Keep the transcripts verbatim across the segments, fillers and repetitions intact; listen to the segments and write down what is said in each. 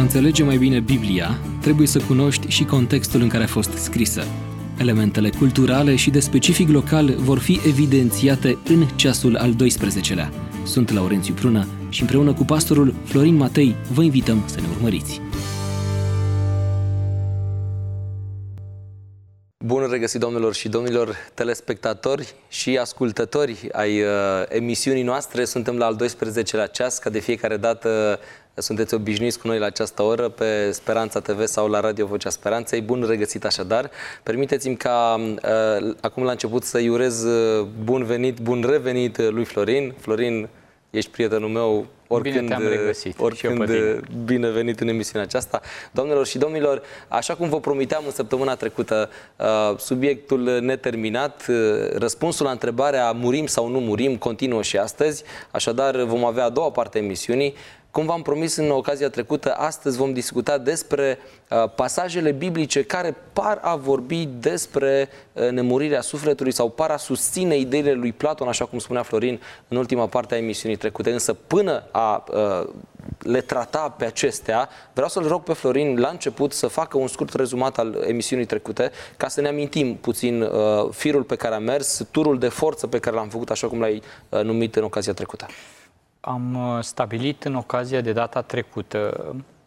înțelege mai bine Biblia, trebuie să cunoști și contextul în care a fost scrisă. Elementele culturale și de specific local vor fi evidențiate în ceasul al doisprezecelea. Sunt Laurențiu Prună și împreună cu pastorul Florin Matei vă invităm să ne urmăriți. Bun regăsit, domnilor și domnilor telespectatori și ascultători ai uh, emisiunii noastre. Suntem la al doisprezecelea ceas, ca de fiecare dată sunteți obișnuiți cu noi la această oră pe Speranța T V sau la Radio Vocea Speranței. Bun regăsit așadar. Permiteți-mi ca uh, acum la început să-i urez uh, bun venit, bun revenit lui Florin. Florin, ești prietenul meu. Oricând, bine te-am regăsit. oricând bine venit în emisiunea aceasta. Doamnelor și domnilor, așa cum vă promiteam în săptămâna trecută, subiectul neterminat, răspunsul la întrebarea murim sau nu murim, continuă și astăzi. Așadar, vom avea a doua parte a emisiunii. Cum v-am promis în ocazia trecută, astăzi vom discuta despre uh, pasajele biblice care par a vorbi despre uh, nemurirea sufletului sau par a susține ideile lui Platon, așa cum spunea Florin în ultima parte a emisiunii trecute. Însă până a uh, le trata pe acestea, vreau să-l rog pe Florin la început să facă un scurt rezumat al emisiunii trecute, ca să ne amintim puțin uh, firul pe care a mers, turul de forță pe care l-am făcut, așa cum l-ai uh, numit în ocazia trecută. Am stabilit în ocazia de data trecută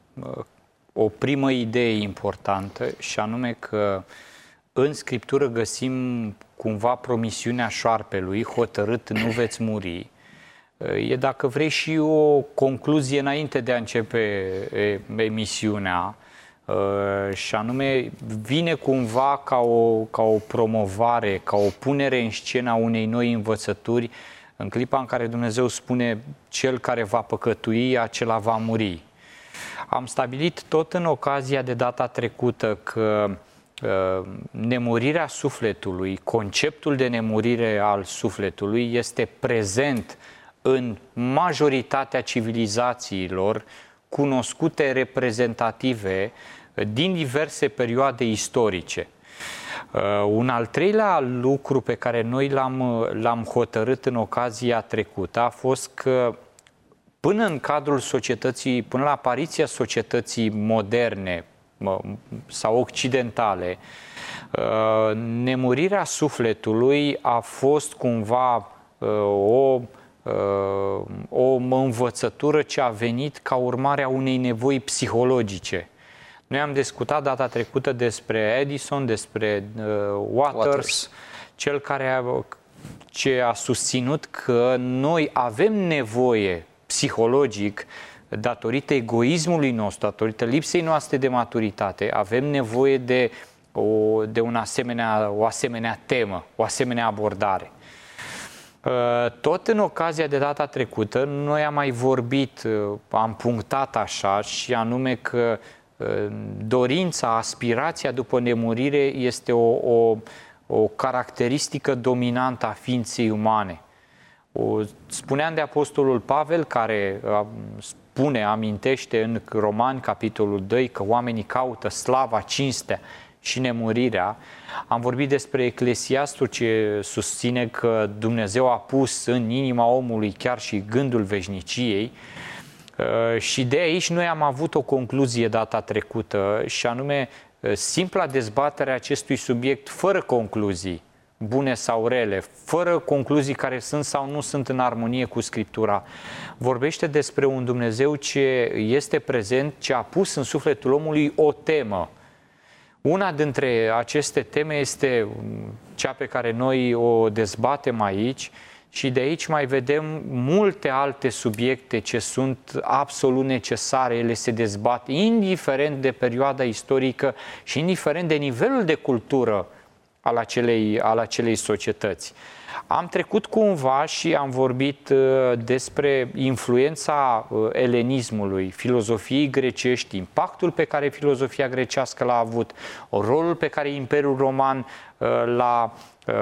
o primă idee importantă, și anume că în Scriptură găsim cumva promisiunea șoarpelui, hotărât nu veți muri. E, dacă vrei, și o concluzie înainte de a începe emisiunea, și anume vine cumva ca o, ca o promovare, ca o punere în scenă a unei noi învățături. În clipa în care Dumnezeu spune, cel care va păcătui, acela va muri. Am stabilit tot în ocazia de data trecută că uh, nemurirea sufletului, conceptul de nemurire al sufletului este prezent în majoritatea civilizațiilor cunoscute reprezentative din diverse perioade istorice. Uh, un al treilea lucru pe care noi l-am, l-am hotărât în ocazia trecută a fost că până în cadrul societății, până la apariția societății moderne sau occidentale, uh, nemurirea sufletului a fost cumva uh, o, uh, o învățătură ce a venit ca urmare a unei nevoi psihologice. Noi am discutat data trecută despre Edison, despre uh, Waters, Waters, cel care a, ce a susținut că noi avem nevoie psihologic, datorită egoismului nostru, datorită lipsei noastre de maturitate, avem nevoie de o, de un asemenea, o asemenea temă, o asemenea abordare. Uh, tot în ocazia de data trecută, noi am mai vorbit, uh, am punctat așa, și anume că dorința, aspirația după nemurire este o, o, o caracteristică dominantă a ființei umane. O, spuneam de Apostolul Pavel, care spune, amintește în Romani, capitolul doi, că oamenii caută slava, cinstea și nemurirea. Am vorbit despre Eclesiastul, ce susține că Dumnezeu a pus în inima omului chiar și gândul veșniciei. Și de aici noi am avut o concluzie data trecută, și anume simpla dezbatere a acestui subiect fără concluzii bune sau rele, fără concluzii care sunt sau nu sunt în armonie cu Scriptura. Vorbește despre un Dumnezeu ce este prezent, ce a pus în sufletul omului o temă. Una dintre aceste teme este cea pe care noi o dezbatem aici, și de aici mai vedem multe alte subiecte ce sunt absolut necesare, ele se dezbat indiferent de perioada istorică și indiferent de nivelul de cultură al acelei, al acelei societăți. Am trecut cumva și am vorbit despre influența elenismului, filozofiei grecești, impactul pe care filozofia grecească l-a avut, rolul pe care Imperiul Roman l-a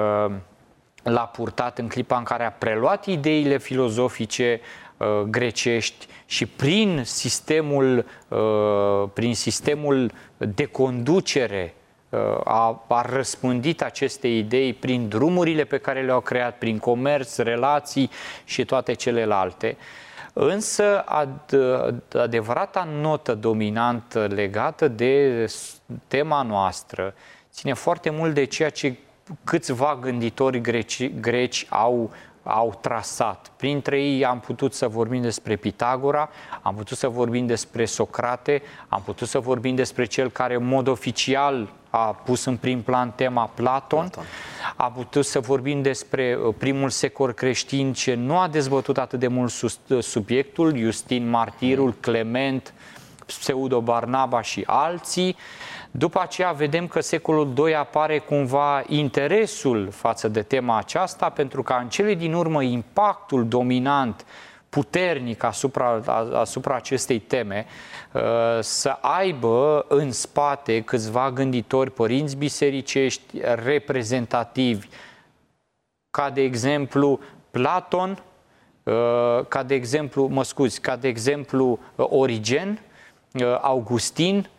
l-a purtat în clipa în care a preluat ideile filozofice uh, grecești și prin sistemul, uh, prin sistemul de conducere uh, a, a răspândit aceste idei prin drumurile pe care le-au creat, prin comerț, relații și toate celelalte. Însă ad, adevărata notă dominantă legată de tema noastră ține foarte mult de ceea ce câțiva gânditori greci, greci au au trasat. Printre ei am putut să vorbim despre Pitagora, am putut să vorbim despre Socrate, am putut să vorbim despre cel care în mod oficial a pus în prim plan tema Platon, Platon. Am putut să vorbim despre primul secol creștin ce nu a dezbătut atât de mult subiectul, Iustin Martirul, Clement, Pseudo Barnaba și alții. După aceea vedem că secolul doi apare cumva interesul față de tema aceasta, pentru că în cele din urmă impactul dominant, puternic asupra, asupra acestei teme, să aibă în spate câțiva gânditori, părinți bisericești reprezentativi, ca de exemplu Platon, ca de exemplu, mă scuzi, ca de exemplu Origen, Augustin,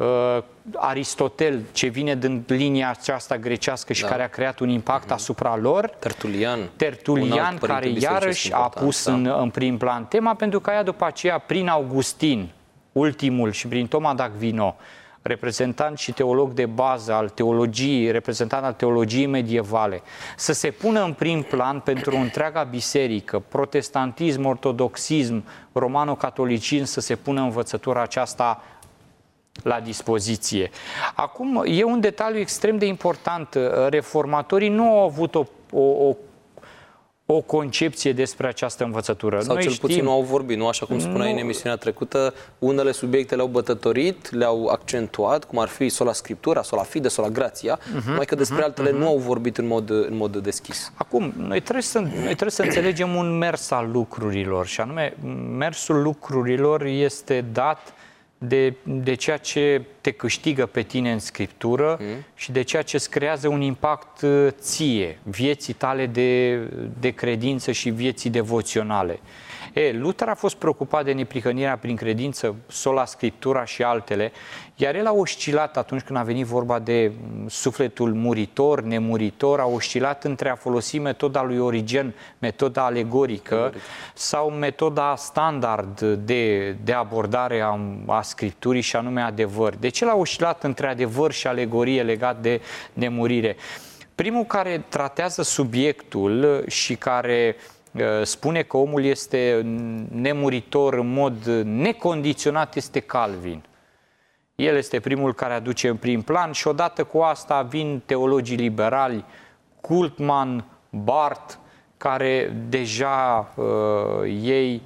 Aristotel, ce vine din linia aceasta grecească și da. care a creat un impact uh-huh. asupra lor. Tertulian. Tertulian, care iarăși a pus da. în, în prim plan tema, pentru că aia după aceea, prin Augustin, ultimul, și prin Toma d'Aquino, reprezentant și teolog de bază al teologiei, reprezentant al teologiei medievale, să se pună în prim plan pentru întreaga biserică, protestantism, ortodoxism, romano-catolicism, să se pună învățătura aceasta la dispoziție. Acum, e un detaliu extrem de important. Reformatorii nu au avut o, o, o, o concepție despre această învățătură. Sau Noi cel știm... puțin nu au vorbit, nu? Așa cum spuneai nu... în emisiunea trecută, unele subiecte le-au bătătorit, le-au accentuat, cum ar fi sola scriptura, sola fide, sola grația, uh-huh, numai că despre uh-huh, altele uh-huh. nu au vorbit în mod, în mod deschis. Acum, noi trebuie, să, noi trebuie să înțelegem un mers al lucrurilor, și anume, mersul lucrurilor este dat De, de ceea ce te câștigă pe tine în Scriptură mm. și de ceea ce îți creează un impact ție, vieții tale de, de credință și vieții devoționale. E, Luther a fost preocupat de neprihănirea prin credință, sola Scriptura și altele, iar el a oscilat atunci când a venit vorba de sufletul muritor, nemuritor, a oscilat între a folosi metoda lui Origen, metoda alegorică, Alegoric. sau metoda standard de, de abordare a, a Scripturii, și anume adevăr. Deci el a oscilat între adevăr și alegorie legat de nemurire. Primul care tratează subiectul și care spune că omul este nemuritor în mod necondiționat este Calvin. El este primul care aduce în prim plan și odată cu asta vin teologii liberali, Cultman, Barth, care deja uh, ei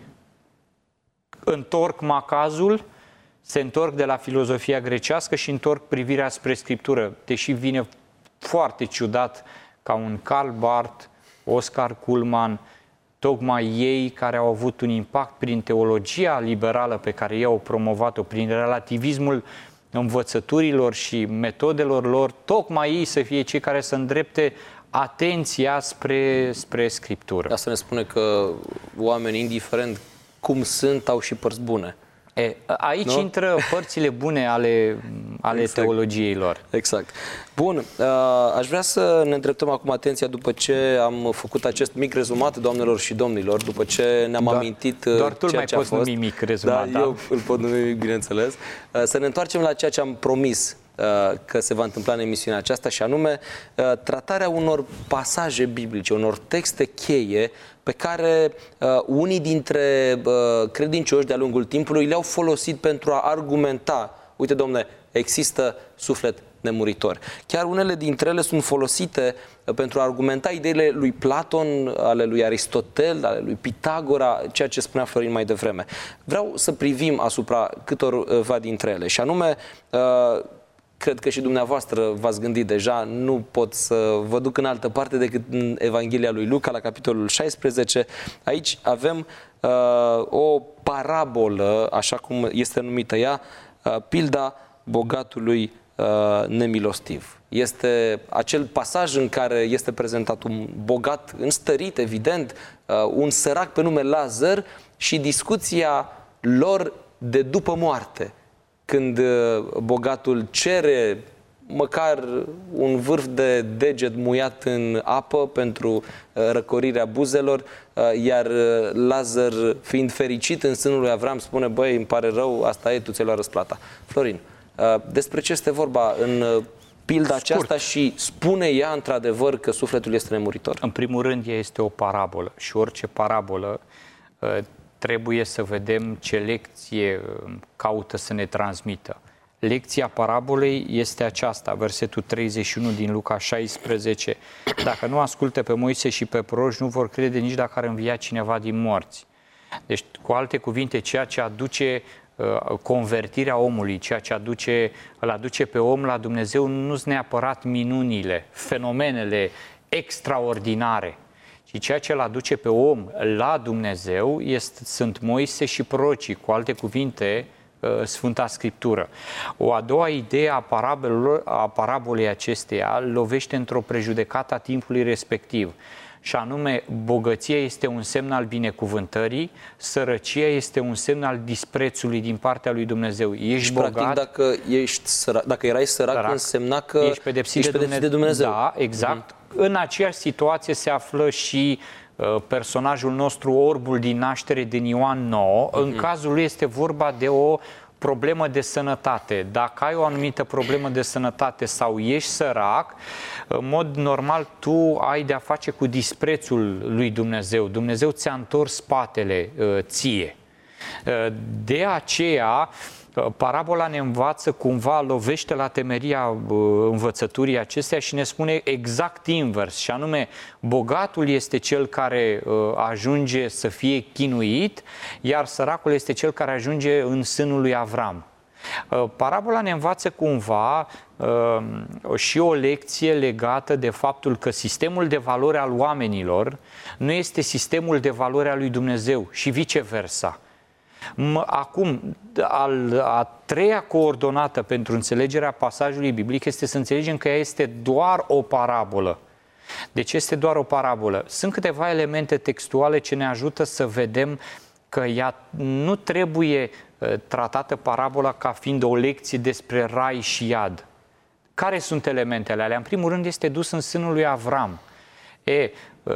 întorc macazul, se întorc de la filozofia grecească și întorc privirea spre Scriptură, deși vine foarte ciudat ca un Karl Barth, Oscar Cullmann, tocmai ei care au avut un impact prin teologia liberală pe care ei au promovat-o, prin relativismul învățăturilor și metodelor lor, tocmai ei să fie cei care să îndrepte atenția spre, spre Scriptură. Asta ne spune că oamenii, indiferent cum sunt, au și părți bune. E, aici nu? intră părțile bune ale, ale exact. teologiei lor. Exact. Bun, aș vrea să ne îndreptăm acum atenția după ce am făcut acest mic rezumat, doamnelor și domnilor, după ce ne-am doar, amintit doar tu ceea mai ce a poți fost. numi mic rezumat, da, da? Eu îl pot numi mic, bineînțeles. Să ne întoarcem la ceea ce am promis că se va întâmpla în emisiunea aceasta, și anume tratarea unor pasaje biblice, unor texte cheie pe care uh, unii dintre uh, credincioși de-a lungul timpului le-au folosit pentru a argumenta. Uite, domnule, există suflet nemuritor. Chiar unele dintre ele sunt folosite uh, pentru a argumenta ideile lui Platon, ale lui Aristotel, ale lui Pitagora, ceea ce spunea Florin mai devreme. Vreau să privim asupra câtorva dintre ele, și anume, uh, cred că și dumneavoastră v-ați gândit deja, nu pot să vă duc în altă parte decât în Evanghelia lui Luca, la capitolul șaisprezece. Aici avem uh, o parabolă, așa cum este numită ea, uh, pilda bogatului uh, nemilostiv. Este acel pasaj în care este prezentat un bogat înstărit, evident, uh, un sărac pe nume Lazar și discuția lor de după moarte. Când bogatul cere măcar un vârf de deget muiat în apă pentru răcorirea buzelor, iar Lazar, fiind fericit în sânul lui Avram, spune, băi, îmi pare rău, asta e, tu ți-ai luat răsplata. Florin, despre ce este vorba în pilda Scurt. aceasta și spune ea într-adevăr că sufletul este nemuritor? În primul rând, ea este o parabolă și orice parabolă trebuie să vedem ce lecție caută să ne transmită. Lecția parabolei este aceasta, versetul treizeci și unu din Luca șaisprezece. Dacă nu ascultă pe Moise și pe proroci, nu vor crede nici dacă ar învia cineva din morți. Deci, cu alte cuvinte, ceea ce aduce uh, convertirea omului, ceea ce aduce, îl aduce pe om la Dumnezeu, nu sunt neapărat minunile, fenomenele extraordinare, ci ceea ce îl aduce pe om la Dumnezeu este, sunt Moise și prorocii, cu alte cuvinte, Sfânta Scriptură. O a doua idee a, a parabolei acesteia lovește într-o prejudecată a timpului respectiv, și anume, bogăția este un semn al binecuvântării, sărăcia este un semn al disprețului din partea lui Dumnezeu. Ești bogat, practic, dacă, ești sărac, dacă erai sărac, sărac, însemna că ești pedepsit, ești de, pedepsit Dumnezeu. de Dumnezeu. Da, exact. Mm-hmm. În aceeași situație se află și uh, personajul nostru, orbul din naștere din Ioan nouă. Mm-hmm. În cazul lui este vorba de o problemă de sănătate. Dacă ai o anumită problemă de sănătate sau ești sărac, în mod normal tu ai de-a face cu disprețul lui Dumnezeu. Dumnezeu ți-a întors spatele uh, ție. Uh, de aceea, parabola ne învață cumva, lovește la temeria uh, învățăturii acestea și ne spune exact invers, și anume, bogatul este cel care uh, ajunge să fie chinuit, iar săracul este cel care ajunge în sânul lui Avram. Uh, parabola ne învață cumva uh, și o lecție legată de faptul că sistemul de valori al oamenilor nu este sistemul de valori al lui Dumnezeu și viceversa. Acum, al, a treia coordonată pentru înțelegerea pasajului biblic este să înțelegem că ea este doar o parabolă. Deci este doar o parabolă. Sunt câteva elemente textuale ce ne ajută să vedem că ea nu trebuie tratată parabola ca fiind o lecție despre rai și iad. Care sunt elementele alea? În primul rând este dus în sânul lui Avram. E,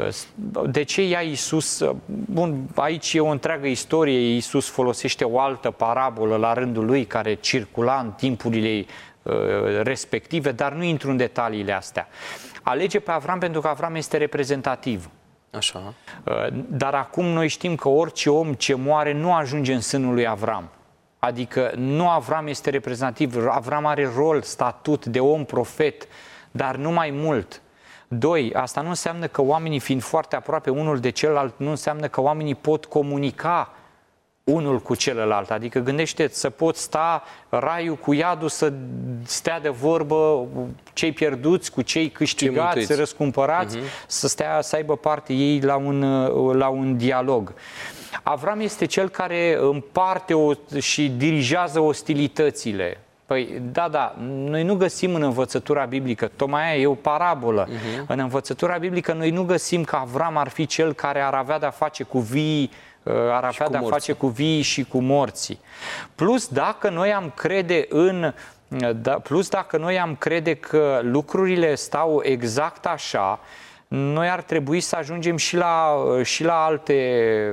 de ce ia Iisus? Bun, aici e o întreagă istorie. Iisus folosește o altă parabolă la rândul lui care circula în timpurile uh, respective, dar nu intru în detaliile astea. Alege pe Avram pentru că Avram este reprezentativ. Așa. Uh, dar acum noi știm că orice om ce moare nu ajunge în sânul lui Avram. Adică nu Avram este reprezentativ, Avram are rol, statut de om profet, dar nu mai mult. Doi, asta nu înseamnă că oamenii, fiind foarte aproape unul de celălalt, nu înseamnă că oamenii pot comunica unul cu celălalt. Adică gândește-ți să pot sta raiul cu iadul să stea de vorbă cei pierduți cu cei câștigați, cei răscumpărați, uh-huh. să stea, să aibă parte ei la un, la un dialog. Avram este cel care împarte o, și dirigează ostilitățile. Păi, da, da, noi nu găsim în învățătura biblică, tocmai aia e o parabolă. Uh-huh. În învățătura biblică noi nu găsim că Avram ar fi cel care ar avea de-a face cu vii, ar avea de-a face cu vii și cu morții. Plus, dacă noi am crede în, da, plus dacă noi am crede că lucrurile stau exact așa, noi ar trebui să ajungem și la, și la alte...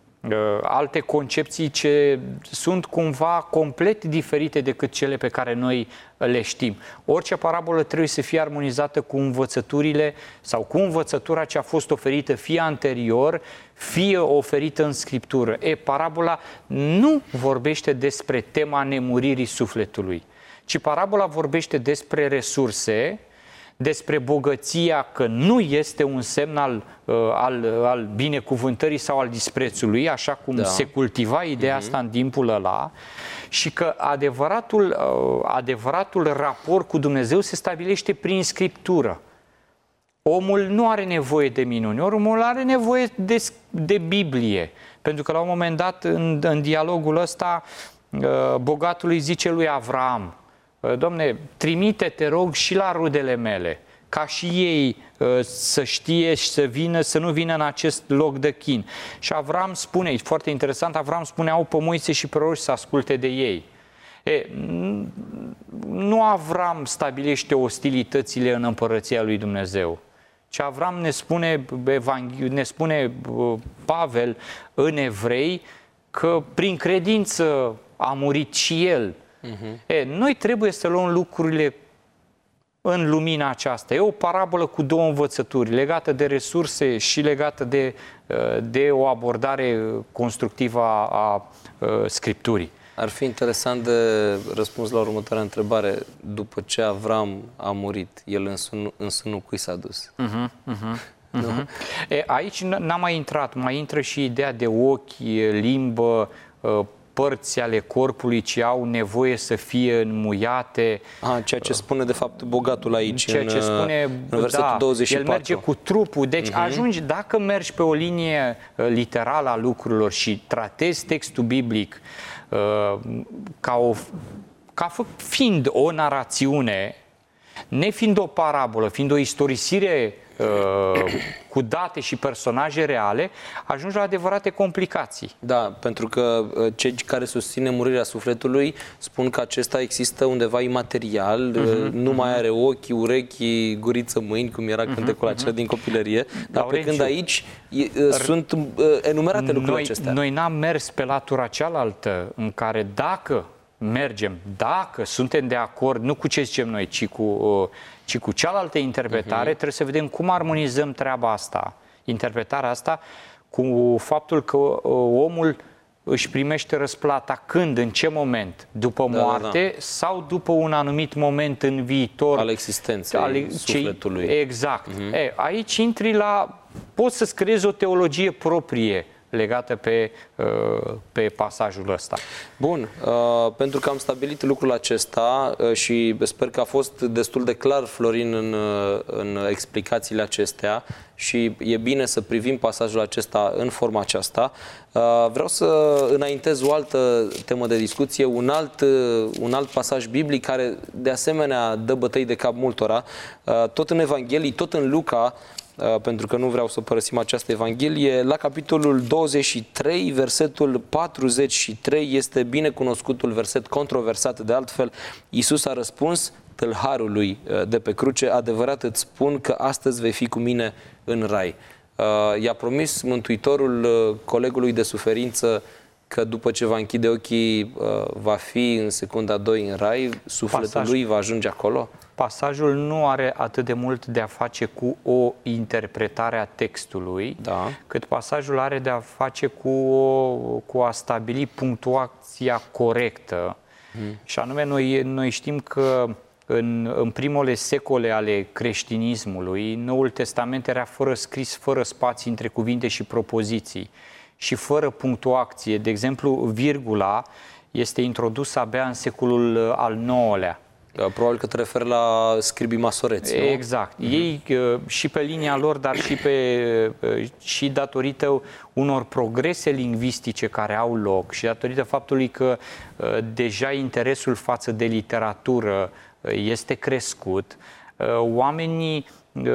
alte concepții ce sunt cumva complet diferite decât cele pe care noi le știm. Orice parabolă trebuie să fie armonizată cu învățăturile sau cu învățătura ce a fost oferită fie anterior, fie oferită în Scriptură. E, parabola nu vorbește despre tema nemuririi sufletului, ci parabola vorbește despre resurse, despre bogăția, că nu este un semn al, al, al binecuvântării sau al disprețului, așa cum da. se cultiva ideea asta în timpul ăla, și că adevăratul, adevăratul raport cu Dumnezeu se stabilește prin Scriptură. Omul nu are nevoie de minuni, omul are nevoie de, de Biblie, pentru că la un moment dat, în, în dialogul ăsta, bogatul îi zice lui Avram: Doamne, trimite, te rog, și la rudele mele, ca și ei să știe și să vină, să nu vină în acest loc de chin. Și Avram spune, e foarte interesant, Avram spune, au pe Moise și proroci să asculte de ei. E, nu Avram stabilește ostilitățile în împărăția lui Dumnezeu, ci Avram ne spune, ne spune Pavel în Evrei că prin credință a murit și el. Uh-huh. E, noi trebuie să luăm lucrurile în lumina aceasta. E o parabolă cu două învățături, legată de resurse și legată de, de o abordare constructivă a, a Scripturii. Ar fi interesant de răspuns la următoarea întrebare. După ce Avram a murit, el în sânul, în sânul cui s-a dus? Uh-huh, uh-huh, uh-huh. E, aici n-am mai intrat. Mai intră și ideea de ochi, limbă, părți ale corpului ce au nevoie să fie înmuiate. A, ceea ce spune de fapt bogatul aici, ceea în, ce spune, în versetul da, douăzeci și patru. El merge cu trupul. Deci uh-huh. ajungi, dacă mergi pe o linie literală a lucrurilor și tratezi textul biblic uh, ca, o, ca fiind o narațiune, nefiind o parabolă, fiind o istorisire uh, cu date și personaje reale, ajungi la adevărate complicații. Da, pentru că cei care susține murirea sufletului spun că acesta există undeva imaterial, uh-huh, nu uh-huh. mai are ochi, urechi, guriță, mâini, cum era uh-huh, cântecul acela uh-huh. din copilărie, dar pe când aici e, sunt uh, enumerate lucrurile noi, acestea. Noi n-am mers pe latura cealaltă, în care dacă mergem, dacă suntem de acord, nu cu ce zicem noi, ci cu, uh, ci cu cealaltă interpretare, uh-huh. trebuie să vedem cum armonizăm treaba asta, interpretarea asta, cu faptul că uh, omul își primește răsplata când, în ce moment, după da, moarte da, da. sau după un anumit moment în viitor. Al existenței ale, sufletului. Exact. Uh-huh. E, aici intri la... Poți să-ți creezi o teologie proprie legată pe, pe pasajul ăsta. Bun, pentru că am stabilit lucrul acesta și sper că a fost destul de clar, Florin, în, în explicațiile acestea și e bine să privim pasajul acesta în forma aceasta. Vreau să înaintez o altă temă de discuție, un alt, un alt pasaj biblic care de asemenea dă bătăi de cap multora, tot în Evanghelii, tot în Luca, pentru că nu vreau să părăsim această Evanghelie, la capitolul douăzeci și trei, versetul patruzeci și trei, este bine cunoscutul verset, controversat de altfel. Iisus a răspuns tâlharului de pe cruce: adevărat îți spun că astăzi vei fi cu mine în rai. I-a promis Mântuitorul colegului de suferință că după ce va închide ochii va fi în secunda doi în rai, sufletul Pasaj. lui va ajunge acolo? Pasajul nu are atât de mult de a face cu o interpretare a textului, da. cât pasajul are de a face cu, o, cu a stabili punctuația corectă. Hmm. Și anume, noi, noi știm că în, în primele secole ale creștinismului, Noul Testament era fără scris, fără spații între cuvinte și propoziții și fără punctuație. De exemplu, virgula este introdusă abia în secolul al nouălea. Probabil că te referi la scribii masoreți, nu? Exact. Mm-hmm. Ei și pe linia lor, dar și, pe, și datorită unor progrese lingvistice care au loc și datorită faptului că deja interesul față de literatură este crescut, oamenii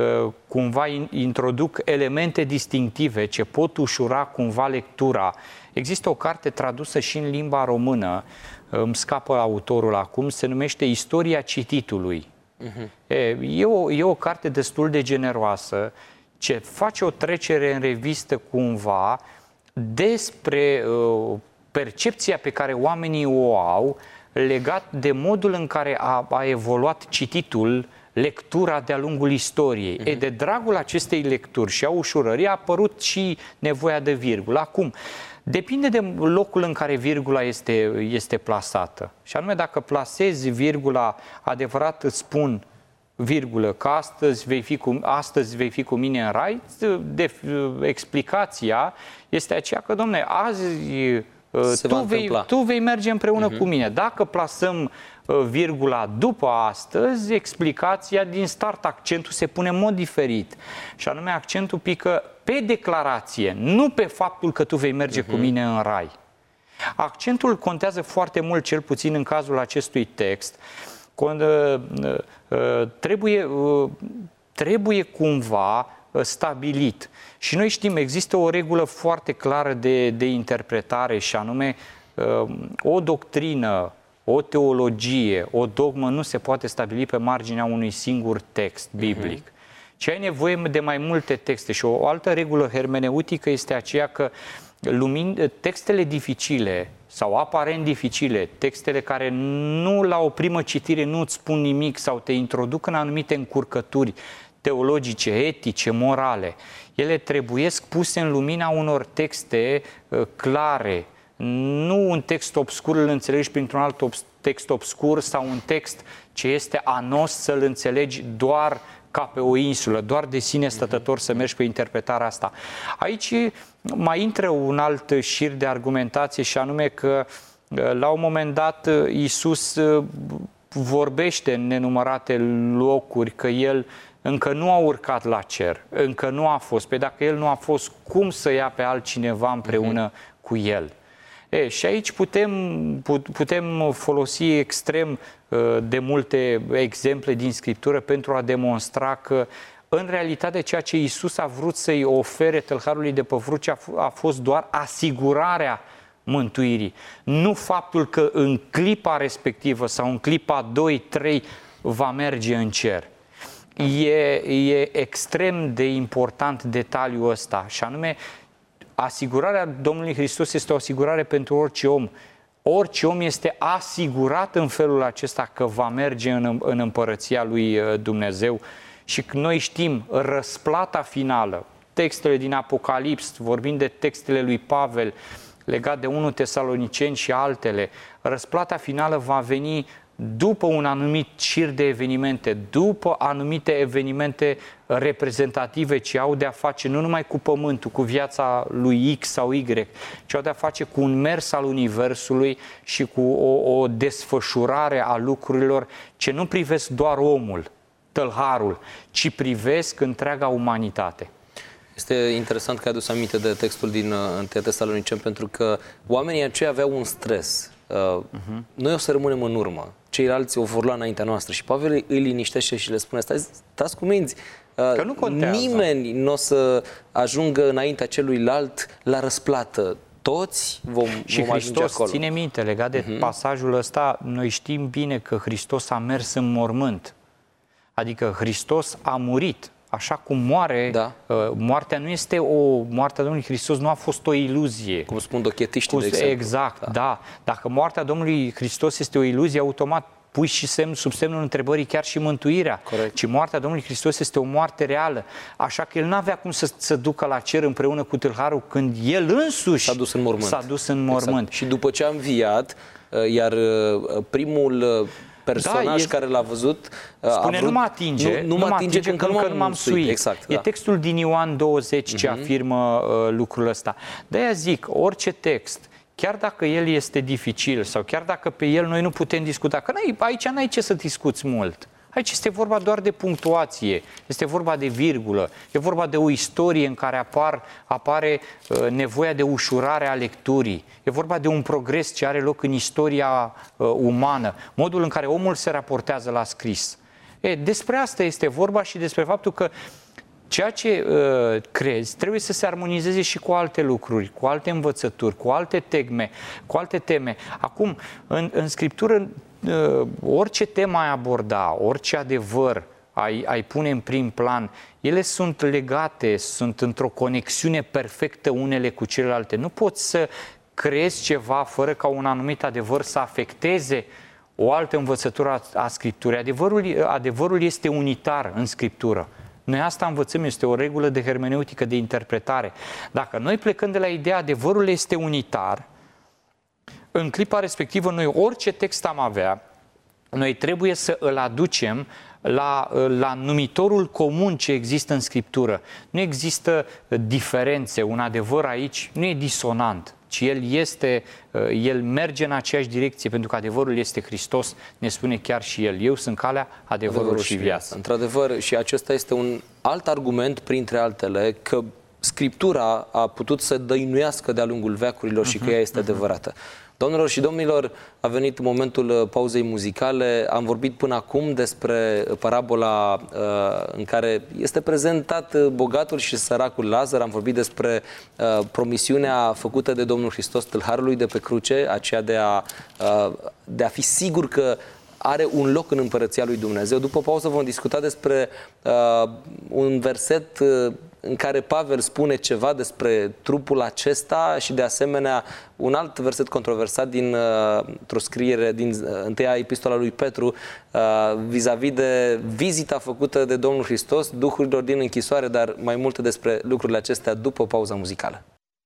cumva introduc elemente distinctive ce pot ușura cumva lectura. Există o carte tradusă și în limba română, îmi scapă autorul acum, se numește Istoria cititului. Uh-huh. E, e, o, e o carte destul de generoasă ce face o trecere în revistă cumva despre uh, percepția pe care oamenii o au legat de modul în care a, a evoluat cititul, lectura de-a lungul istoriei. Uh-huh. E, de dragul acestei lecturi și a ușurării a apărut și nevoia de virgulă. Acum, depinde de locul în care virgula este, este plasată. Și anume, dacă plasezi virgula, adevărat îți spun, virgulă, că astăzi vei fi cu, astăzi vei fi cu mine în rai, de, explicația este aceea că, domne, azi tu vei, tu vei merge împreună uh-huh. cu mine. Dacă plasăm virgula după astăzi, explicația din start, accentul se pune în mod diferit. Și anume, accentul pică pe declarație, nu pe faptul că tu vei merge uh-huh. cu mine în rai. Accentul contează foarte mult, cel puțin în cazul acestui text, când uh, uh, trebuie, uh, trebuie cumva uh, stabilit. Și noi știm, există o regulă foarte clară de, de interpretare și anume uh, o doctrină o teologie, o dogmă nu se poate stabili pe marginea unui singur text biblic. Uh-huh. Ci ai nevoie de mai multe texte. Și o, o altă regulă hermeneutică este aceea că lumin, textele dificile sau aparent dificile, textele care nu la o primă citire nu îți spun nimic sau te introduc în anumite încurcături teologice, etice, morale, ele trebuiesc puse în lumina unor texte uh, clare. Nu un text obscur îl înțelegi printr-un alt ob- text obscur sau un text ce este anos să-l înțelegi doar ca pe o insulă, doar de sine stătător să mergi pe interpretarea asta. Aici mai intră un alt șir de argumentație și anume că la un moment dat Iisus vorbește în nenumărate locuri că El încă nu a urcat la cer, încă nu a fost. Pe dacă El nu a fost, cum să ia pe altcineva împreună uh-huh. cu El? E, și aici putem, putem folosi extrem de multe exemple din Scriptură pentru a demonstra că în realitate ceea ce Iisus a vrut să-i ofere tâlharului de pe vruce a fost doar asigurarea mântuirii. Nu faptul că în clipa respectivă sau în clipa doi trei va merge în cer. E, e extrem de important detaliul ăsta și anume asigurarea Domnului Hristos este o asigurare pentru orice om. Orice om este asigurat în felul acesta că va merge în, în împărăția lui Dumnezeu și noi știm răsplata finală, textele din Apocalips, vorbind de textele lui Pavel legat de întâi Tesaloniceni și altele, răsplata finală va veni după un anumit șir de evenimente, după anumite evenimente reprezentative ce au de-a face nu numai cu pământul, cu viața lui X sau Y, ci au de-a face cu un mers al universului și cu o, o desfășurare a lucrurilor ce nu privesc doar omul, tâlharul, ci privesc întreaga umanitate. Este interesant că ai adus aminte de textul din întâi Tesaloniceni, pentru că oamenii aceia aveau un stres. Uh, uh-huh. Noi o să rămânem în urmă, ceilalți o vor lua înaintea noastră și Pavel îi liniștește și le spune: stați, stați cu minți, uh, că nu contează. Nimeni nu o să ajungă înaintea celuilalt la răsplată. Toți vom, și vom ajunge Hristos, acolo. ține minte, legat de uh-huh. pasajul ăsta, noi știm bine că Hristos a mers în mormânt. Adică Hristos a murit. Așa cum moare, da. moartea nu este o... Moartea Domnului Hristos nu a fost o iluzie. Cum spun dochetiștii, de exemplu. Exact, da. da. Dacă moartea Domnului Hristos este o iluzie, automat pui și semn, sub semnul întrebării chiar și mântuirea. Corect. Ci moartea Domnului Hristos este o moarte reală. Așa că El n-avea cum să se ducă la cer împreună cu tâlharul când El însuși s-a dus în mormânt. S-a dus în mormânt. Exact. Și după ce a înviat, iar primul personaj da, e... care l-a văzut spune, a vrut, nu mă atinge, nu, nu mă atinge că încă nu m-am suit. Exact, e da. textul din Ioan douăzeci ce uh-huh. afirmă uh, lucrul ăsta. De-aia zic, orice text, chiar dacă el este dificil sau chiar dacă pe el noi nu putem discuta, că n-ai, aici n-ai ce să discuți mult. Aici este vorba doar de punctuație, este vorba de virgulă, e vorba de o istorie în care apar, apare uh, nevoia de ușurare a lecturii, e vorba de un progres ce are loc în istoria uh, umană, modul în care omul se raportează la scris. E, despre asta este vorba și despre faptul că ceea ce uh, crezi trebuie să se armonizeze și cu alte lucruri, cu alte învățături, cu alte teme, cu alte teme. Acum, în, în Scriptură, uh, orice temă ai aborda, orice adevăr ai, ai pune în prim plan, ele sunt legate, sunt într-o conexiune perfectă unele cu celelalte. Nu poți să crezi ceva fără ca un anumit adevăr să afecteze o altă învățătură a, a Scripturii. Adevărul, adevărul este unitar în Scriptură. Noi asta învățăm, este o regulă de hermeneutică, de interpretare. Dacă noi plecăm de la ideea adevărul este unitar, în clipa respectivă noi orice text am avea, noi trebuie să îl aducem la, la numitorul comun ce există în Scriptură. Nu există diferențe, un adevăr aici nu e disonant, ci el, este, el merge în aceeași direcție, pentru că adevărul este Hristos, ne spune chiar și El. Eu sunt calea, adevărul, adevărul și viața. Într-adevăr, și acesta este un alt argument, printre altele, că Scriptura a putut să dăinuiască de-a lungul veacurilor uh-huh, și că ea este uh-huh. adevărată. Doamnelor și domnilor, a venit momentul pauzei muzicale. Am vorbit până acum despre parabola uh, în care este prezentat bogatul și săracul Lazar. Am vorbit despre uh, promisiunea făcută de Domnul Hristos tâlharului de pe cruce, aceea de a, uh, de a fi sigur că are un loc în Împărăția lui Dumnezeu. După pauză vom discuta despre uh, un verset uh, în care Pavel spune ceva despre trupul acesta și de asemenea un alt verset controversat din uh, o scriere din uh, întâia epistola lui Petru uh, vis-a-vis de vizita făcută de Domnul Hristos duhurilor din închisoare, dar mai multe despre lucrurile acestea după pauza muzicală.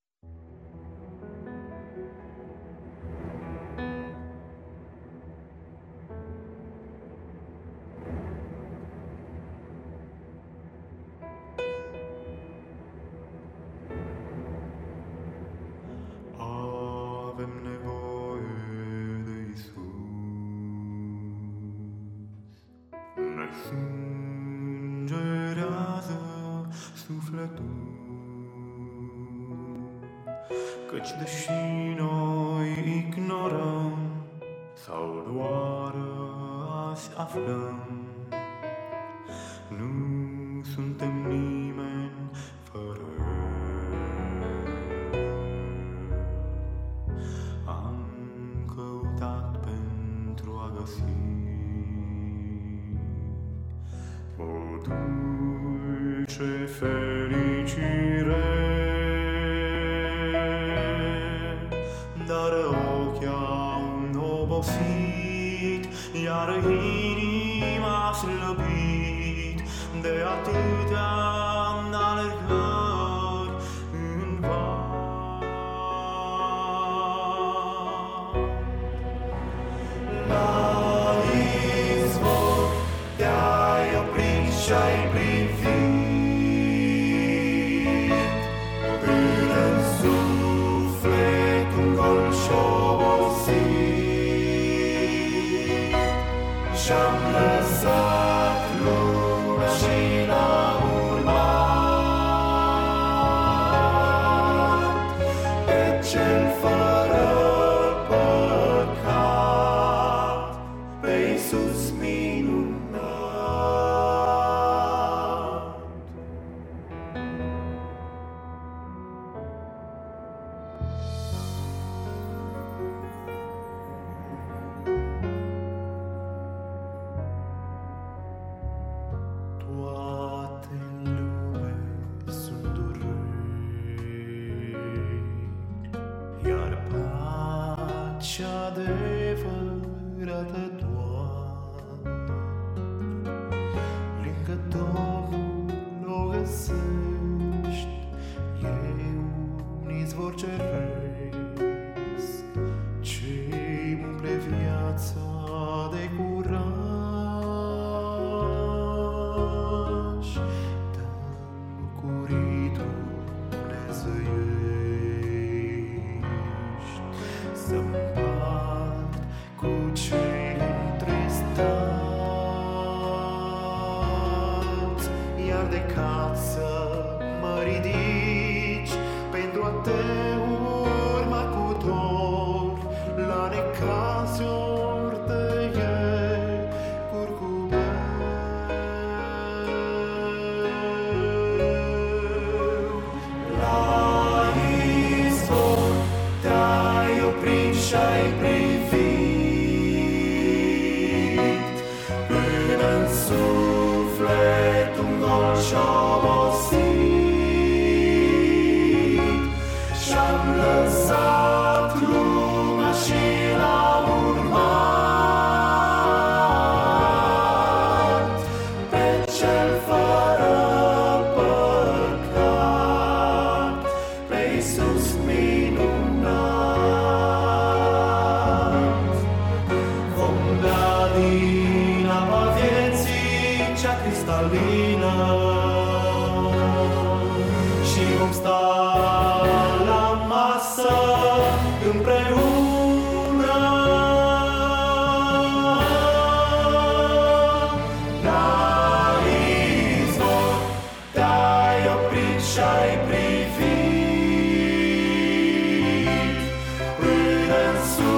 Sângerează sufletul, căci deși noi ignorăm sau doar azi aflăm, nu suntem nimeni fără El. Am căutat pentru a găsi o dulce fericire, dar ochii au obosit, iar inima slăbit de atâtea alergări în var. La izvor te-ai oprit și-ai privit până în suflet un gol și-obosit, și-am lăsat lumea și l-am urmat pe cel fără păcat, pe Iisus minunat. Toate în lume sunt dureri, iar pacea adevărată doar lângă Domnul o găsești. E un izvor ceresc ce-i umple viața de curaj, dă-mi bucurii dumnezeiești, să-mpart cu cei întristați, iar de casă mă ridici pentru a te urma cu dor, la necazuri te iei curcubeu. La izvor te-ai oprit și-ai privit până în suflet un gol și-obosit, și-am lăsat lumea și l-am urmat pe cel fără păcat, pe Iisus minunat. Vom bea din apa vieții cea cristalină și vom sta la masă împreună. La izvor te-ai oprit și-ai privit până în sus.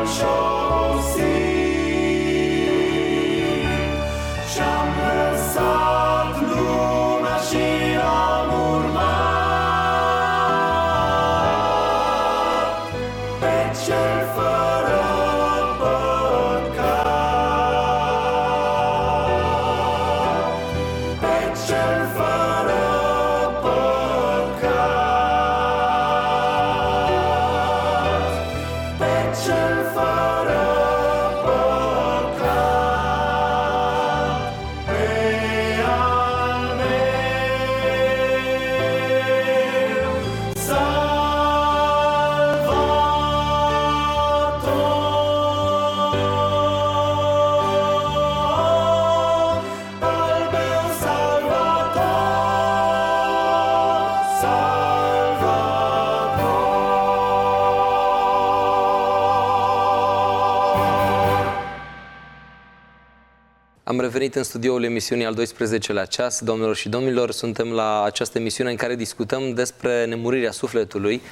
Am revenit în studioul emisiunii al doisprezecelea ceas. Domnilor și domnilor, suntem la această emisiune în care discutăm despre nemurirea sufletului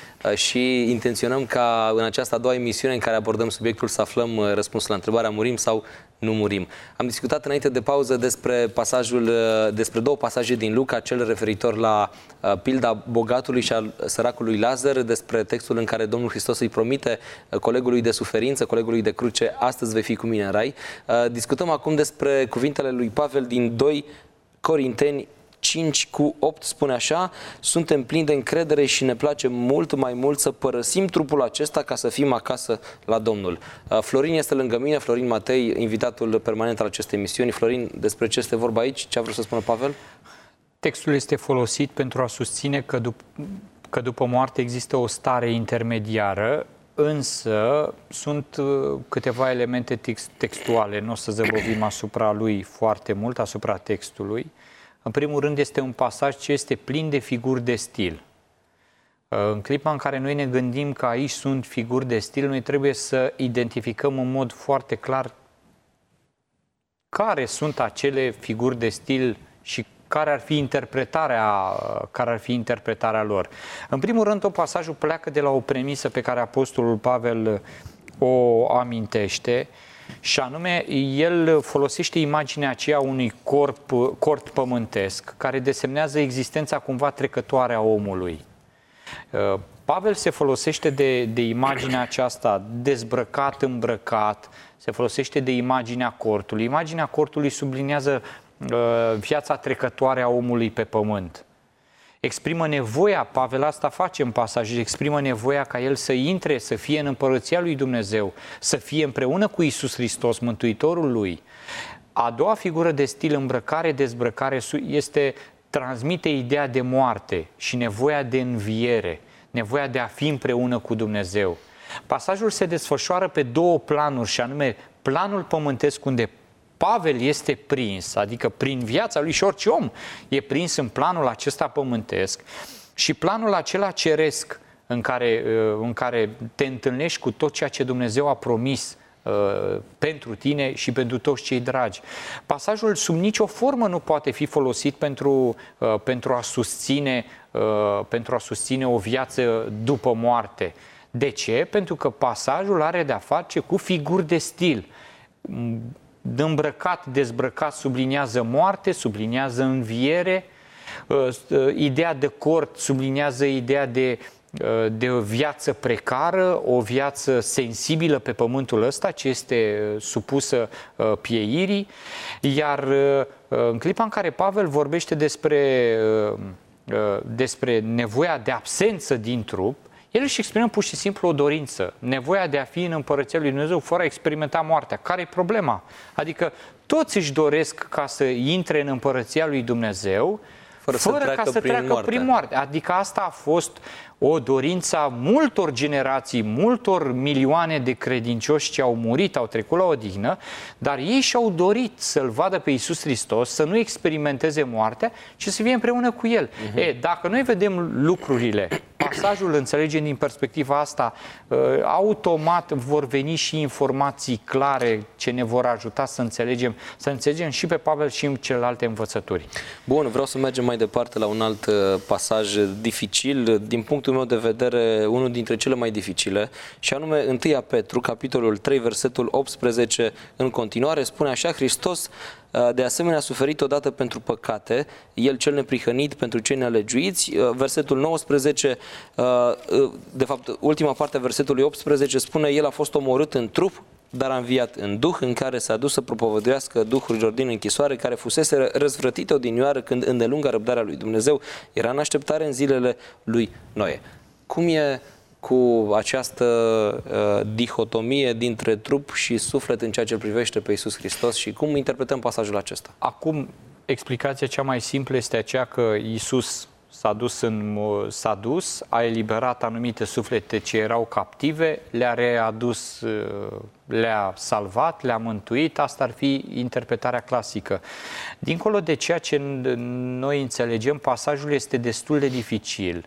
și intenționăm ca în această a doua emisiune în care abordăm subiectul să aflăm răspunsul la întrebarea murim sau nu murim. Am discutat înainte de pauză despre pasajul, despre două pasaje din Luca, cel referitor la pilda bogatului și al săracului Lazar, despre textul în care Domnul Hristos îi promite colegului de suferință, colegului de cruce, astăzi vei fi cu mine în rai. Discutăm acum despre cuvintele lui Pavel din doi Corinteni cinci cu opt, spune așa: suntem plini de încredere și ne place mult mai mult să părăsim trupul acesta ca să fim acasă la Domnul. Florin este lângă mine, Florin Matei, invitatul permanent al acestei emisiuni. Florin, despre ce este vorba aici? Ce a vrut să spună Pavel? Textul este folosit pentru a susține că, dup- că după moarte există o stare intermediară, însă sunt câteva elemente text- textuale. Nu o să zăbovim asupra lui foarte mult, asupra textului. În primul rând, este un pasaj ce este plin de figuri de stil. În clipa în care noi ne gândim că aici sunt figuri de stil, noi trebuie să identificăm în mod foarte clar care sunt acele figuri de stil și care ar fi interpretarea, care ar fi interpretarea lor. În primul rând, o pasajul pleacă de la o premisă pe care Apostolul Pavel o amintește, și anume, el folosește imaginea aceea unui corp, corp pământesc, care desemnează existența cumva trecătoare a omului. Pavel se folosește de, de imaginea aceasta, dezbrăcat, îmbrăcat, se folosește de imaginea cortului. Imaginea cortului subliniază uh, viața trecătoare a omului pe pământ. Exprimă nevoia, Pavel asta face în pasaj, exprimă nevoia ca el să intre, să fie în împărăția lui Dumnezeu, să fie împreună cu Iisus Hristos, Mântuitorul lui. A doua figură de stil, îmbrăcare, dezbrăcare, este, transmite ideea de moarte și nevoia de înviere, nevoia de a fi împreună cu Dumnezeu. Pasajul se desfășoară pe două planuri, și anume planul pământesc, unde Pavel este prins, adică prin viața lui, și orice om e prins în planul acesta pământesc, și planul acela ceresc în care, în care te întâlnești cu tot ceea ce Dumnezeu a promis uh, pentru tine și pentru toți cei dragi. Pasajul sub nicio formă nu poate fi folosit pentru, uh, pentru, a susține, uh, pentru a susține o viață după moarte. De ce? Pentru că pasajul are de-a face cu figuri de stil. De îmbrăcat, dezbrăcat subliniază moarte, subliniază înviere, ideea de cort subliniază ideea de, de o viață precară, o viață sensibilă pe pământul ăsta, ce este supusă pieirii, iar în clipa în care Pavel vorbește despre, despre nevoia de absență din trup, el își exprimă pur și simplu o dorință, nevoia de a fi în împărăția lui Dumnezeu fără a experimenta moartea. Care e problema? Adică toți își doresc ca să intre în împărăția lui Dumnezeu fără, fără să ca să prin treacă moarte. prin moarte. Adică asta a fost o dorință a multor generații, multor milioane de credincioși ce au murit, au trecut la odihnă, dar ei și-au dorit să-L vadă pe Iisus Hristos, să nu experimenteze moartea, ci să fie împreună cu El. Uh-huh. E, dacă noi vedem lucrurile, pasajul înțelegem din perspectiva asta, automat vor veni și informații clare ce ne vor ajuta să înțelegem, să înțelegem și pe Pavel și în celelalte învățături. Bun, vreau să mergem mai departe la un alt pasaj dificil din punctul punctul meu de vedere, unul dintre cele mai dificile, și anume întâi Petru, capitolul trei, versetul optsprezece, în continuare, spune așa: Hristos de asemenea a suferit odată pentru păcate, El cel neprihănit pentru cei nealegiuiți. Versetul nouăsprezece, de fapt, ultima parte a versetului optsprezece spune: El a fost omorât în trup, dar a înviat în duh, în care s-a dus să propovăduiască duhurilor din închisoare, care fusese răzvrătite odinioară când îndelunga răbdarea lui Dumnezeu era în așteptare în zilele lui Noe. Cum e cu această uh, dihotomie dintre trup și suflet în ceea ce privește pe Iisus Hristos și cum interpretăm pasajul acesta? Acum, explicația cea mai simplă este aceea că Iisus s-a dus, în, s-a dus, a eliberat anumite suflete ce erau captive, le-a readus, le-a salvat, le-a mântuit. Asta ar fi interpretarea clasică. Dincolo de ceea ce noi înțelegem, pasajul este destul de dificil.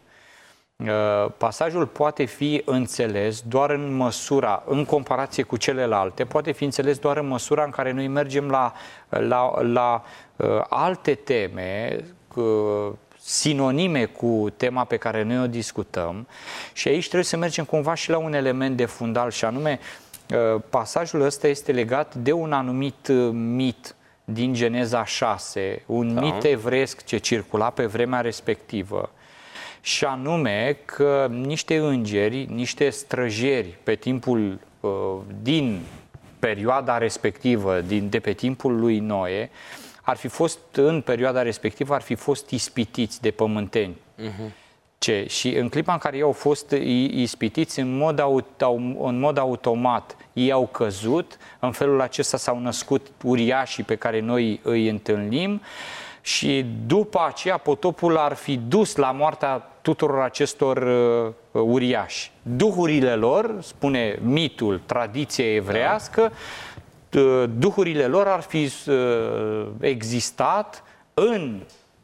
Pasajul poate fi înțeles doar în măsura, în comparație cu celelalte, poate fi înțeles doar în măsura în care noi mergem la, la, la uh, alte teme, uh, sinonime cu tema pe care noi o discutăm, și aici trebuie să mergem cumva și la un element de fundal, și anume uh, pasajul ăsta este legat de un anumit uh, mit din Geneza șase, un da. mit evreiesc ce circula pe vremea respectivă, și anume că niște îngeri, niște străjeri pe timpul, uh, din perioada respectivă, din, de pe timpul lui Noe, ar fi fost, în perioada respectivă, ar fi fost ispitiți de pământeni. Uh-huh. Ce? Și în clipa în care ei au fost ispitiți, în mod, aut, în mod automat, ei au căzut, în felul acesta s-au născut uriașii pe care noi îi întâlnim, și după aceea potopul ar fi dus la moartea tuturor acestor uh, uriași. Duhurile lor, spune mitul, tradiția evreiască, uh, duhurile lor ar fi uh, existat în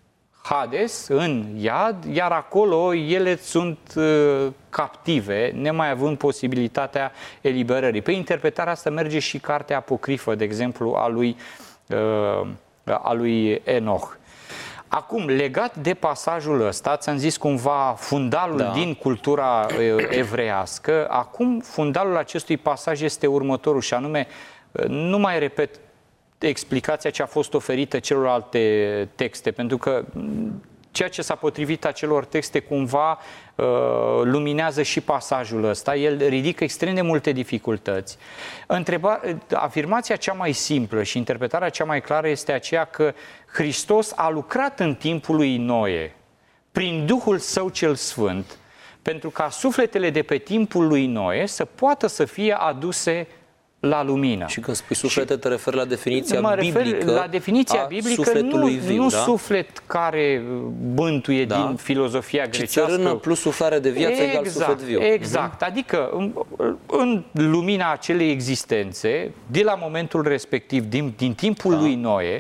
Hades, în Iad, iar acolo ele sunt uh, captive, nemai având posibilitatea eliberării. Pe interpretarea asta merge și cartea apocrifă, de exemplu, a lui uh, a lui Enoch. Acum, legat de pasajul ăsta, ți-am zis cumva fundalul da. din cultura evreiască. Acum, fundalul acestui pasaj este următorul, și anume, nu mai repet explicația ce a fost oferită celorlalte texte, pentru că ceea ce s-a potrivit acelor texte cumva uh, luminează și pasajul ăsta. El ridică extrem de multe dificultăți. Întreba, afirmația cea mai simplă și interpretarea cea mai clară este aceea că Hristos a lucrat în timpul lui Noe prin Duhul Său cel Sfânt, pentru ca sufletele de pe timpul lui Noe să poată să fie aduse la lumină. Și când spui suflete, și te referi la definiția mă refer biblică la definiția biblică, nu, viu, nu da? suflet care bântuie da. din filozofia grecească. Țărână plus suflare de viață exact, egal suflet viu. Exact. Uh-huh. Adică, în, în lumina acelei existențe, de la momentul respectiv, din, din timpul da. lui Noe,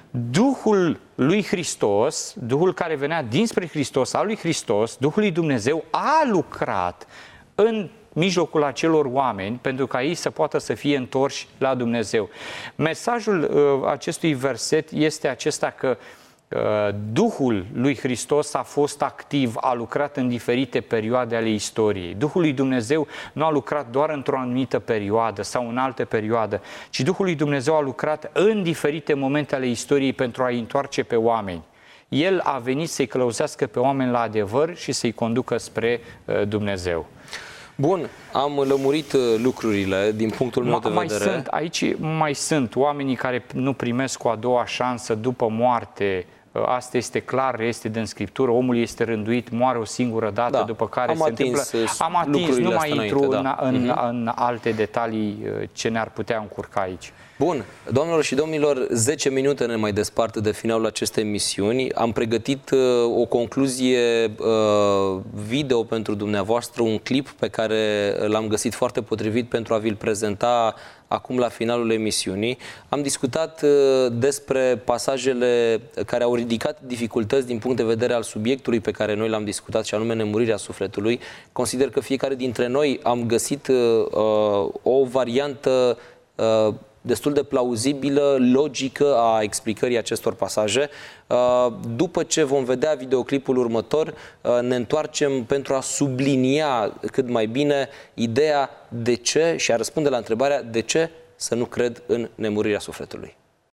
Duhul lui Hristos, Duhul care venea dinspre Hristos, al lui Hristos, Duhul lui Dumnezeu, a lucrat în mijlocul acelor oameni, pentru ca ei să poată să fie întorși la Dumnezeu. Mesajul uh, acestui verset este acesta că uh, Duhul lui Hristos a fost activ, a lucrat în diferite perioade ale istoriei. Duhul lui Dumnezeu nu a lucrat doar într-o anumită perioadă sau în altă perioadă, ci Duhul lui Dumnezeu a lucrat în diferite momente ale istoriei pentru a-i întoarce pe oameni. El a venit să-i călăuzească pe oameni la adevăr și să-i conducă spre uh, Dumnezeu. Bun, am lămurit lucrurile din punctul meu de mai vedere. Sunt, aici mai sunt oamenii care nu primesc o a doua șansă după moarte. Asta este clar, este din Scriptură. Omul este rânduit, moare o singură dată, da, după care se întâmplă... Am atins, nu mai intru înainte, da. în, în, uh-huh. în alte detalii ce ne-ar putea încurca aici. Bun, doamnelor și domnilor, zece minute ne mai despart de finalul acestei emisiuni. Am pregătit uh, o concluzie uh, video pentru dumneavoastră, un clip pe care l-am găsit foarte potrivit pentru a vi-l prezenta acum la finalul emisiunii. Am discutat uh, despre pasajele care au ridicat dificultăți din punct de vedere al subiectului pe care noi l-am discutat, și anume nemurirea sufletului. Consider că fiecare dintre noi am găsit uh, o variantă uh, destul de plauzibilă, logică a explicării acestor pasaje. După ce vom vedea videoclipul următor, ne întoarcem pentru a sublinia cât mai bine ideea de ce și a răspunde la întrebarea de ce să nu cred în nemurirea sufletului.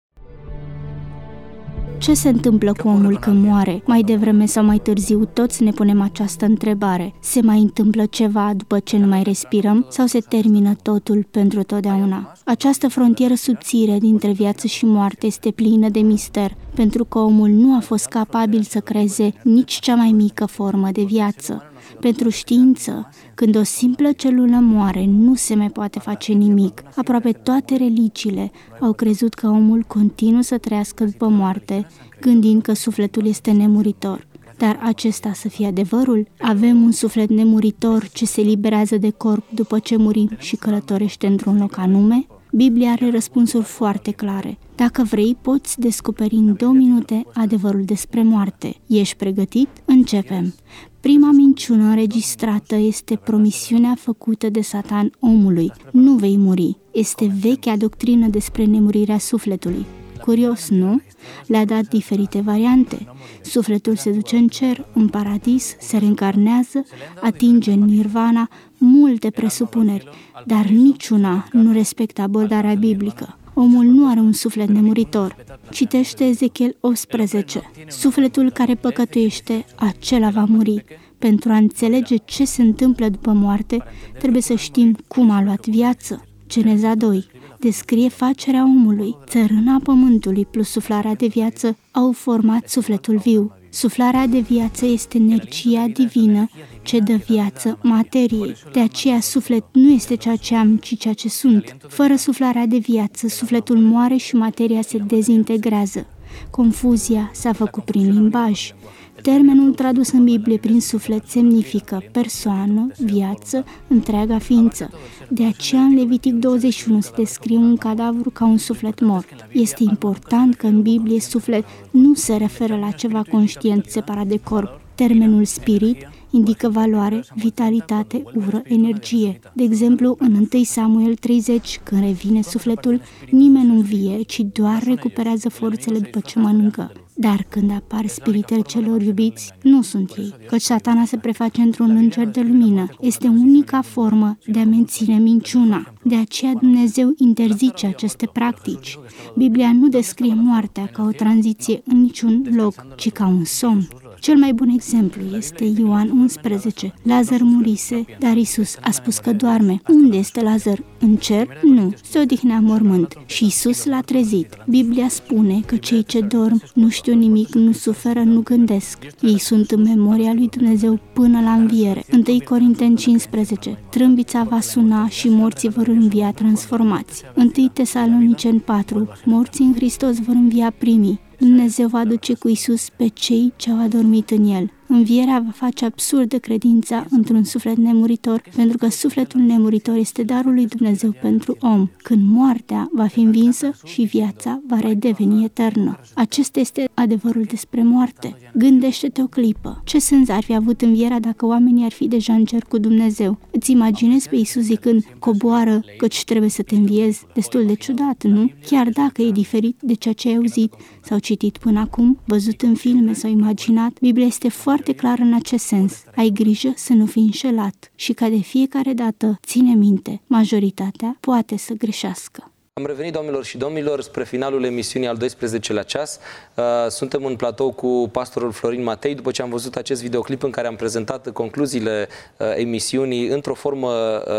Ce se întâmplă cu omul când moare? Mai devreme sau mai târziu, toți ne punem această întrebare. Se mai întâmplă ceva după ce nu mai respirăm sau se termină totul pentru totdeauna? Această frontieră subțire dintre viață și moarte este plină de mister, pentru că omul nu a fost capabil să creeze nici cea mai mică formă de viață. Pentru știință, când o simplă celulă moare, nu se mai poate face nimic. Aproape toate religiile au crezut că omul continuă să trăiască după moarte, gândind că sufletul este nemuritor. Dar acesta să fie adevărul? Avem un suflet nemuritor ce se liberează de corp după ce murim și călătorește într-un loc anume? Biblia are răspunsuri foarte clare. Dacă vrei, poți descoperi în două minute adevărul despre moarte. Ești pregătit? Începem! Prima minciună înregistrată este promisiunea făcută de Satan omului. Nu vei muri. Este vechea doctrină despre nemurirea sufletului. Curios, nu? Le-a dat diferite variante. Sufletul se duce în cer, în paradis, se reîncarnează, atinge nirvana, multe presupuneri, dar niciuna nu respectă abordarea biblică. Omul nu are un suflet nemuritor. Citește Ezechiel optsprezece. Sufletul care păcătuiește, acela va muri. Pentru a înțelege ce se întâmplă după moarte, trebuie să știm cum a luat viață. Geneza doi descrie facerea omului. Țărâna pământului plus suflarea de viață au format sufletul viu. Suflarea de viață este energia divină ce dă viață materiei. De aceea suflet nu este ceea ce am, ci ceea ce sunt. Fără suflarea de viață, sufletul moare și materia se dezintegrează. Confuzia s-a făcut prin limbaj. Termenul tradus în Biblie prin suflet semnifică persoană, viață, întreaga ființă. De aceea în Levitic douăzeci și unu se descrie un cadavru ca un suflet mort. Este important că în Biblie suflet nu se referă la ceva conștient separat de corp. Termenul spirit indică valoare, vitalitate, ură, energie. De exemplu, în întâi Samuel treizeci, când revine sufletul, nimeni nu vie, ci doar recuperează forțele după ce mănâncă. Dar când apar spiritele celor iubiți, nu sunt ei, căci Satana se preface într-un înger de lumină. Este unica formă de a menține minciuna. De aceea Dumnezeu interzice aceste practici. Biblia nu descrie moartea ca o tranziție în niciun loc, ci ca un somn. Cel mai bun exemplu este Ioan unsprezece. Lazar murise, dar Iisus a spus că doarme. Unde este Lazar? În cer? Nu. Se odihnea în mormânt. Și Iisus l-a trezit. Biblia spune că cei ce dorm nu știu nimic, nu suferă, nu gândesc. Ei sunt în memoria lui Dumnezeu până la înviere. întâi Corinteni cincisprezece. Trâmbița va suna și morții vor învia transformați. întâi Tesaloniceni patru. Morții în Hristos vor învia primii. Dumnezeu va duce cu Iisus pe cei ce au adormit în El. Învierea va face absurdă credința într-un suflet nemuritor, pentru că sufletul nemuritor este darul lui Dumnezeu pentru om, când moartea va fi învinsă și viața va redeveni eternă. Acesta este adevărul despre moarte. Gândește-te o clipă. Ce sens ar fi avut învierea dacă oamenii ar fi deja în cer cu Dumnezeu? Îți imaginezi pe Iisus zicând, coboară, căci trebuie să te înviezi? Destul de ciudat, nu? Chiar dacă e diferit de ceea ce ai auzit sau citit până acum, văzut în filme sau imaginat, Biblia este foarte clară în acest sens. Ai grijă să nu fii înșelat și ca de fiecare dată, ține minte, majoritatea poate să greșească. Am revenit, doamnelor și domnilor, spre finalul emisiunii al doisprezecelea ceas. Suntem în platou cu pastorul Florin Matei, după ce am văzut acest videoclip în care am prezentat concluziile emisiunii într-o formă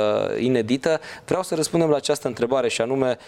inedită. Vreau să răspundem la această întrebare și anume,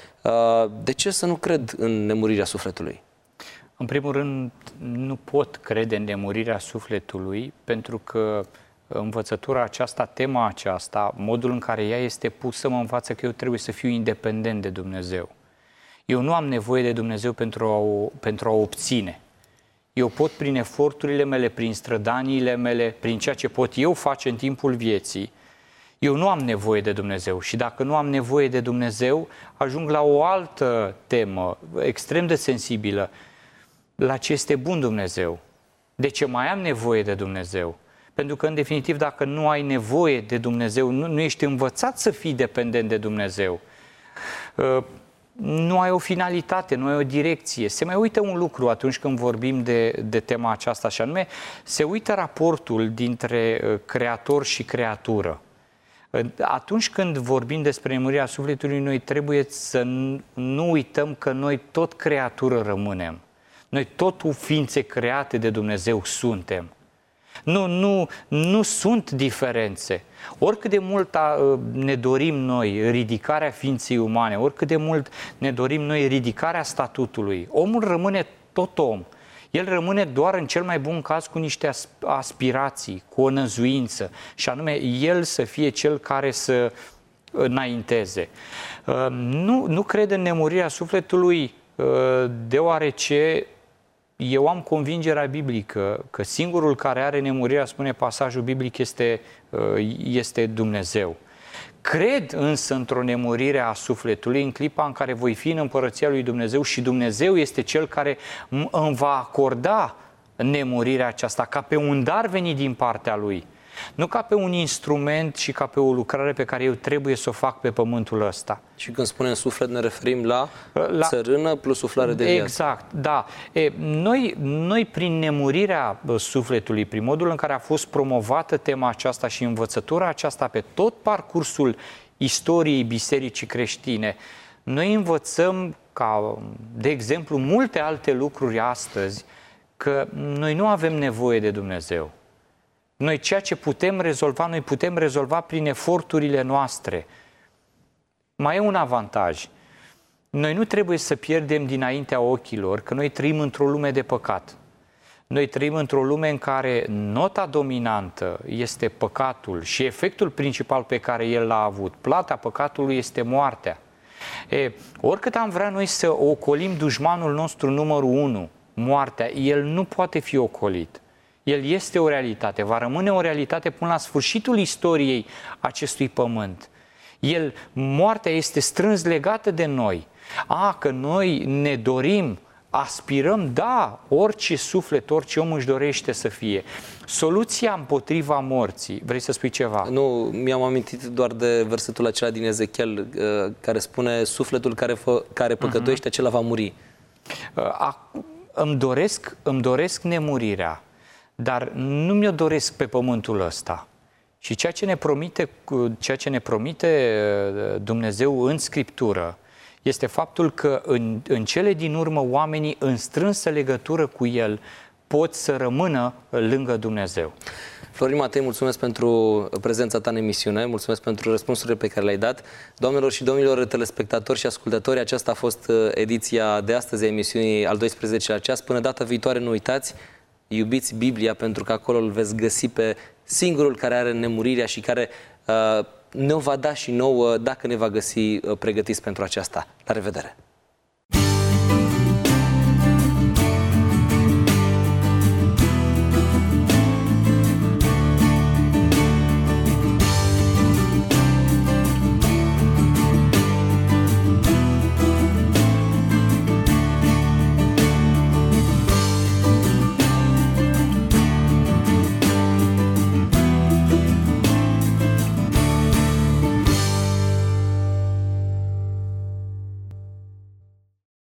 de ce să nu cred în nemurirea sufletului? În primul rând, nu pot crede în nemurirea sufletului, pentru că învățătura aceasta, tema aceasta, modul în care ea este pusă, mă învață că eu trebuie să fiu independent de Dumnezeu. Eu nu am nevoie de Dumnezeu pentru a, o, pentru a obține. Eu pot, prin eforturile mele, prin strădaniile mele, prin ceea ce pot eu face în timpul vieții, eu nu am nevoie de Dumnezeu. Și dacă nu am nevoie de Dumnezeu, ajung la o altă temă, extrem de sensibilă. La ce este bun Dumnezeu? De ce mai am nevoie de Dumnezeu? Pentru că, în definitiv, dacă nu ai nevoie de Dumnezeu, nu, nu ești învățat să fii dependent de Dumnezeu. nu ai o finalitate, nu ai o direcție. Se mai uită un lucru atunci când vorbim de, de tema aceasta, și anume, se uită raportul dintre creator și creatură. Atunci când vorbim despre nemurirea sufletului, noi trebuie să nu uităm că noi tot creatură rămânem. Noi tot ființe create de Dumnezeu suntem. Nu, nu, nu sunt diferențe. Oricât de mult ne dorim noi ridicarea ființei umane, oricât de mult ne dorim noi ridicarea statutului, omul rămâne tot om. El rămâne doar în cel mai bun caz cu niște aspirații, cu o năzuință, și anume el să fie cel care să înainteze. Nu, nu cred în nemurirea sufletului deoarece eu am convingerea biblică că singurul care are nemurirea, spune pasajul biblic, este, este Dumnezeu. Cred însă într-o nemurire a sufletului în clipa în care voi fi în împărăția lui Dumnezeu și Dumnezeu este Cel care îmi va acorda nemurirea aceasta ca pe un dar venit din partea Lui. Nu ca pe un instrument și ca pe o lucrare pe care eu trebuie să o fac pe pământul ăsta. Și când spunem suflet ne referim la, la țărână plus suflare de viață. Exact, da. E, noi, noi prin nemurirea sufletului, prin modul în care a fost promovată tema aceasta și învățătura aceasta pe tot parcursul istoriei bisericii creștine, noi învățăm ca, de exemplu, multe alte lucruri astăzi, că noi nu avem nevoie de Dumnezeu. Noi ceea ce putem rezolva, noi putem rezolva prin eforturile noastre. Mai e un avantaj. Noi nu trebuie să pierdem dinaintea ochilor că noi trăim într-o lume de păcat. Noi trăim într-o lume în care nota dominantă este păcatul și efectul principal pe care el l-a avut, plata păcatului, este moartea. E, oricât am vrea noi să ocolim dușmanul nostru numărul unu, moartea, el nu poate fi ocolit. El este o realitate, va rămâne o realitate până la sfârșitul istoriei acestui pământ. El, moartea este strâns legată de noi. A, că noi ne dorim, aspirăm, da, orice suflet, orice om își dorește să fie. Soluția împotriva morții, vrei să spui ceva? Nu, mi-am amintit doar de versetul acela din Ezechiel, care spune, sufletul care, fă, care păcătuiește, uh-huh. acela va muri. A, îmi doresc, îmi doresc nemurirea, dar nu mi-o doresc pe pământul ăsta. Și ceea ce ne promite, ceea ce ne promite Dumnezeu în Scriptură este faptul că în, în cele din urmă oamenii în strânsă legătură cu El pot să rămână lângă Dumnezeu. Florin Matei, mulțumesc pentru prezența ta în emisiune, mulțumesc pentru răspunsurile pe care le-ai dat. Doamnelor și domnilor telespectatori și ascultători, aceasta a fost ediția de astăzi a emisiunii al doisprezecelea ceas. Până data viitoare, nu uitați, iubiți Biblia, pentru că acolo îl veți găsi pe singurul care are nemurirea și care uh, ne va da și nouă dacă ne va găsi uh, pregătiți pentru aceasta. La revedere!